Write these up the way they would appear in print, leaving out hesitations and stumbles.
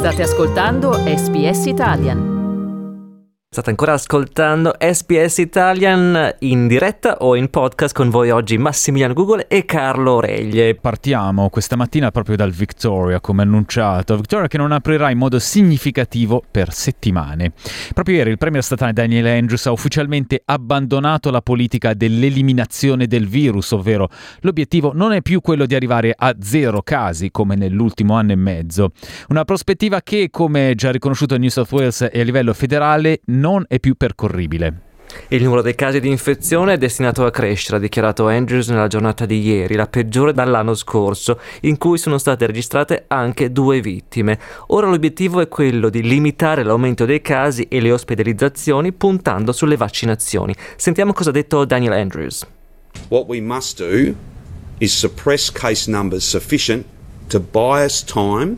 State ascoltando SBS Italian. State ancora ascoltando SBS Italian in diretta o in podcast con voi oggi Massimiliano Google e Carlo Reglie. Partiamo questa mattina proprio dal Victoria, come annunciato. Victoria che non aprirà in modo significativo per settimane. Proprio ieri il premier statale Daniel Andrews ha ufficialmente abbandonato la politica dell'eliminazione del virus, ovvero l'obiettivo non è più quello di arrivare a 0 casi come nell'ultimo anno e mezzo. Una prospettiva che, come già riconosciuto a New South Wales e a livello federale, non è più percorribile. Il numero dei casi di infezione è destinato a crescere, ha dichiarato Andrews nella giornata di ieri, la peggiore dall'anno scorso, in cui sono state registrate anche 2 vittime. Ora l'obiettivo è quello di limitare l'aumento dei casi e le ospedalizzazioni puntando sulle vaccinazioni. Sentiamo cosa ha detto Daniel Andrews. What we must do is suppress case numbers sufficient to buy us time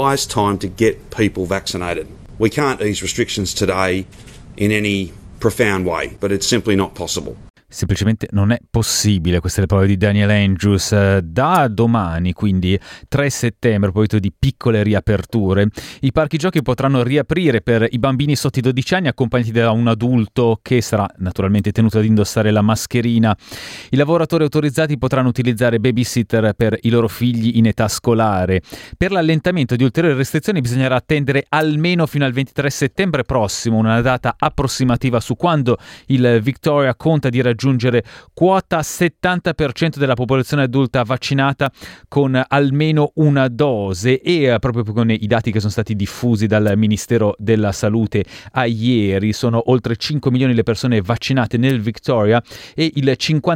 to get people vaccinated. We can't ease restrictions today in any profound way, but it's simply not possible. Semplicemente non è possibile, queste le parole di Daniel Andrews. Da domani, quindi 3 settembre, a proposito di piccole riaperture, i parchi giochi potranno riaprire per i bambini sotto i 12 anni accompagnati da un adulto che sarà naturalmente tenuto ad indossare la mascherina. I lavoratori autorizzati potranno utilizzare babysitter per i loro figli in età scolare. Per l'allentamento di ulteriori restrizioni bisognerà attendere almeno fino al 23 settembre prossimo, una data approssimativa su quando il Victoria conta di raggiungere quota 70% della popolazione adulta vaccinata con almeno una dose, e proprio con i dati che sono stati diffusi dal Ministero della Salute a ieri sono oltre 5 milioni le persone vaccinate nel Victoria e il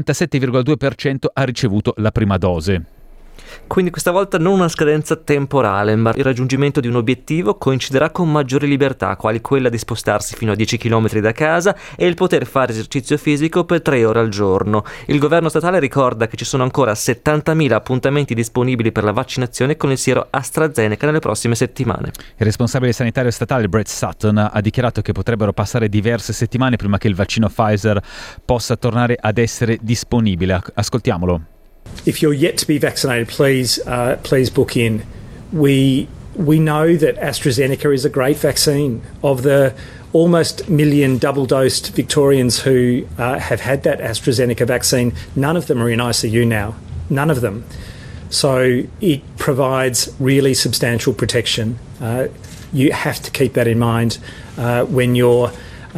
57,2% ha ricevuto la prima dose. Quindi questa volta non una scadenza temporale, ma il raggiungimento di un obiettivo coinciderà con maggiori libertà, quali quella di spostarsi fino a 10 km da casa e il poter fare esercizio fisico per 3 ore al giorno. Il governo statale ricorda che ci sono ancora 70.000 appuntamenti disponibili per la vaccinazione con il siero AstraZeneca nelle prossime settimane. Il responsabile sanitario statale Brett Sutton ha dichiarato che potrebbero passare diverse settimane prima che il vaccino Pfizer possa tornare ad essere disponibile. Ascoltiamolo. If you're yet to be vaccinated, please book in. We know that AstraZeneca is a great vaccine. Of the almost million double-dosed Victorians who have had that AstraZeneca vaccine, none of them are in ICU now. None of them. So it provides really substantial protection. You have to keep that in mind when you're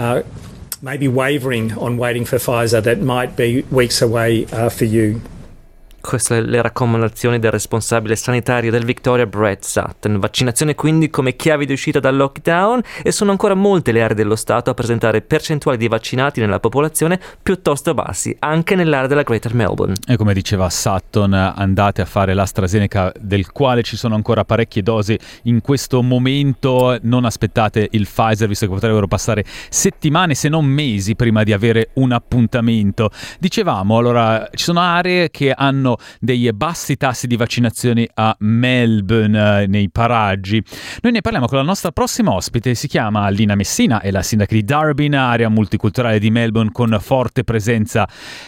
maybe wavering on waiting for Pfizer. That might be weeks away for you. Queste le raccomandazioni del responsabile sanitario del Victoria, Brett Sutton. Vaccinazione quindi come chiave di uscita dal lockdown, e sono ancora molte le aree dello Stato a presentare percentuali di vaccinati nella popolazione piuttosto bassi, anche nell'area della Greater Melbourne. E come diceva Sutton, andate a fare l'AstraZeneca, del quale ci sono ancora parecchie dosi in questo momento. Non aspettate il Pfizer, visto che potrebbero passare settimane se non mesi prima di avere un appuntamento. Dicevamo, allora, ci sono aree che hanno dei bassi tassi di vaccinazioni a Melbourne, nei paraggi. Noi ne parliamo con la nostra prossima ospite, si chiama Lina Messina, è la sindaca di Darebin, area multiculturale di Melbourne con forte presenza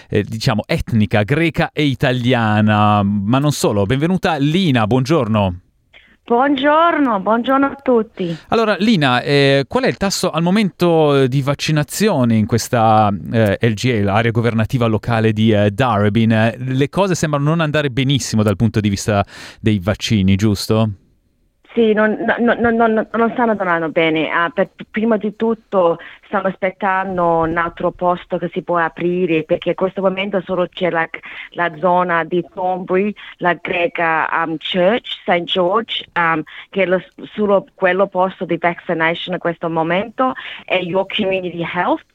etnica, greca e italiana, ma non solo. Benvenuta Lina, buongiorno. Buongiorno a tutti. Allora Lina, qual è il tasso al momento di vaccinazione in questa LGA, l'area governativa locale di Darebin? Le cose sembrano non andare benissimo dal punto di vista dei vaccini, giusto? Sì, non stanno andando bene. Prima di tutto stiamo aspettando un altro posto che si può aprire, perché in questo momento solo c'è la zona di Thornbury, la Greca Church, St. George, che è solo quello posto di vaccination in questo momento, e Your Community Health.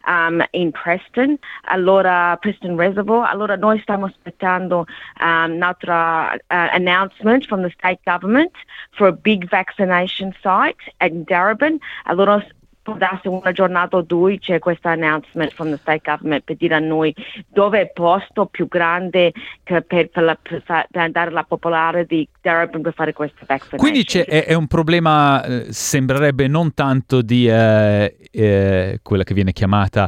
In Preston, Preston Reservoir. Allora noi stiamo aspettando un'altra announcement from the state government for a big vaccination site at Darebin. Allora può darsi una giornata o 2 c'è questa announcement from the state government per dire a noi dove è il posto più grande per andare alla popolare di Darebin per fare questa vaccination. Quindi è un problema, sembrerebbe non tanto di quella che viene chiamata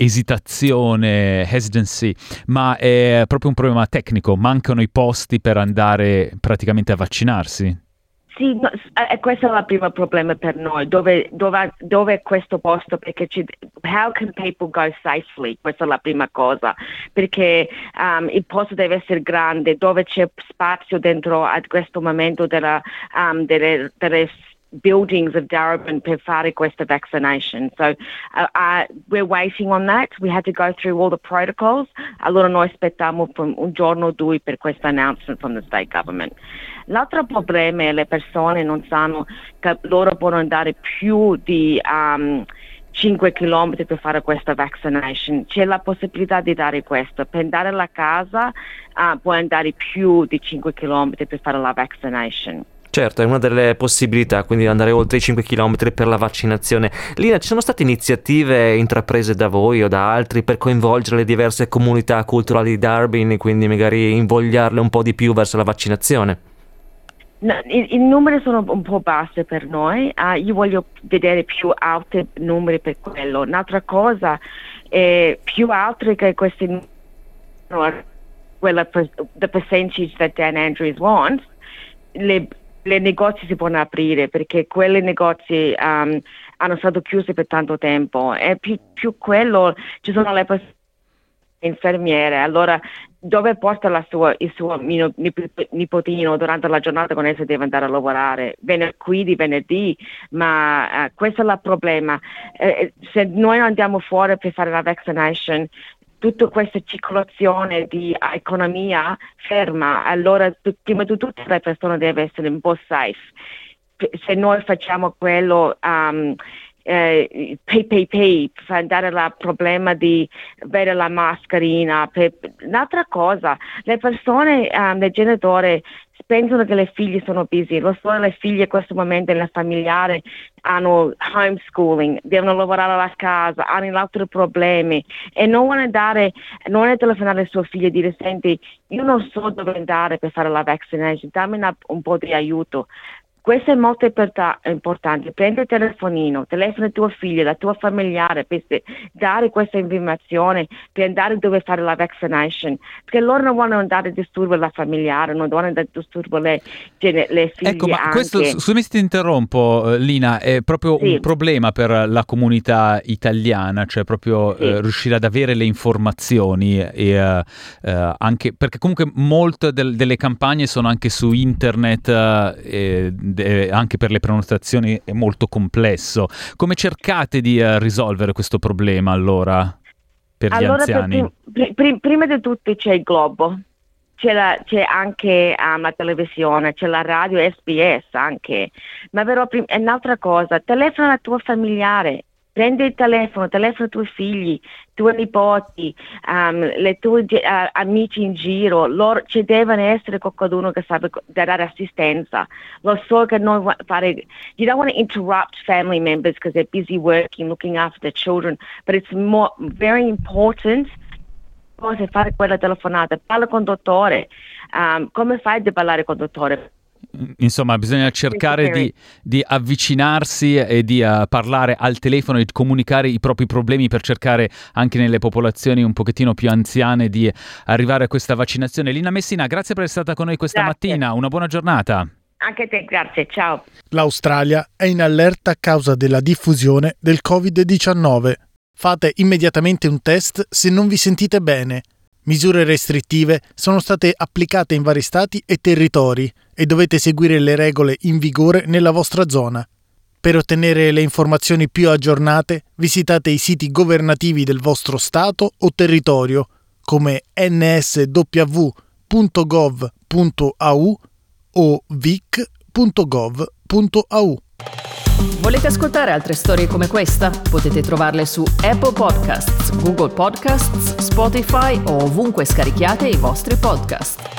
hesitancy, ma è proprio un problema tecnico, mancano i posti per andare praticamente a vaccinarsi. Sì, no, questo è il primo problema per noi, dove è questo posto, perché how can people go safely? Questa è la prima cosa, perché il posto deve essere grande, dove c'è spazio dentro a questo momento delle buildings of Darebin per fare questa vaccination. So we're waiting on that. We had to go through all the protocols. Allora noi aspettiamo un giorno o due per questo announcement from the state government. L'altro problema è le persone non sanno che loro possono andare più di 5 chilometri per fare questa vaccination. C'è la possibilità di dare questo. Per andare alla casa puoi andare più di 5 chilometri per fare la vaccination. Certo, è una delle possibilità, quindi andare oltre i 5 km per la vaccinazione. Lina, ci sono state iniziative intraprese da voi o da altri per coinvolgere le diverse comunità culturali di Darebin e quindi magari invogliarle un po' di più verso la vaccinazione? No, i numeri sono un po' bassi per noi, io voglio vedere più alti numeri per quello. Un'altra cosa è più alti che questi numeri, the percentage that Dan Andrews wants, le negozi si possono aprire, perché quei negozi hanno stato chiusi per tanto tempo, e più quello ci sono le persone infermiere. Allora dove porta il suo nipotino durante la giornata quando esso deve andare a lavorare venerdì, ma questo è il problema. Se noi andiamo fuori per fare la vaccination, tutta questa circolazione di economia ferma, allora prima di tutto le persone devono essere un po' safe. Se noi facciamo quello PPP, per andare al problema di avere la mascherina. Un'altra cosa, le persone, i genitori pensano che le figlie sono busy, lo so, le figlie in questo momento nella familiare hanno homeschooling, devono lavorare alla casa, hanno altri problemi e non vuole telefonare alle sue figlie e dire: senti, io non so dove andare per fare la vaccination, dammi un po' di aiuto. Questo è molto importante. Prendi il telefonino, telefona a tua figlia, la tua familiare, per dare questa informazione, per andare dove fare la vaccination, perché loro non vogliono andare a disturbare la familiare, non vogliono andare a disturbare le figlie. Ecco, ma anche. Questo, scusami se ti interrompo, Lina, è proprio un problema per la comunità italiana, cioè proprio riuscire ad avere le informazioni e anche perché comunque molte delle campagne sono anche su internet, anche per le prenotazioni è molto complesso. Come cercate di risolvere questo problema allora per gli anziani? Prima di tutto c'è il Globo, c'è anche la televisione, c'è la radio SBS anche, ma però è un'altra cosa, telefona alla tua familiare. Prendi il telefono ai tuoi figli, tuoi nipoti, le tue amici in giro, ci deve essere qualcuno che sa dare assistenza. Lo so che noi fare, you don't want to interrupt family members because they're busy working, looking after their children, but it's very important fare quella telefonata. Parla con il dottore, come fai a parlare con il dottore? Insomma, bisogna cercare di avvicinarsi e di parlare al telefono e comunicare i propri problemi per cercare anche nelle popolazioni un pochettino più anziane di arrivare a questa vaccinazione. Lina Messina, grazie per essere stata con noi questa mattina, una buona giornata. Anche te, grazie, ciao. L'Australia è in allerta a causa della diffusione del Covid-19. Fate immediatamente un test se non vi sentite bene. Misure restrittive sono state applicate in vari stati e territori e dovete seguire le regole in vigore nella vostra zona. Per ottenere le informazioni più aggiornate, visitate i siti governativi del vostro stato o territorio, come nsw.gov.au o vic.gov.au. Volete ascoltare altre storie come questa? Potete trovarle su Apple Podcasts, Google Podcasts, Spotify o ovunque scarichiate i vostri podcast.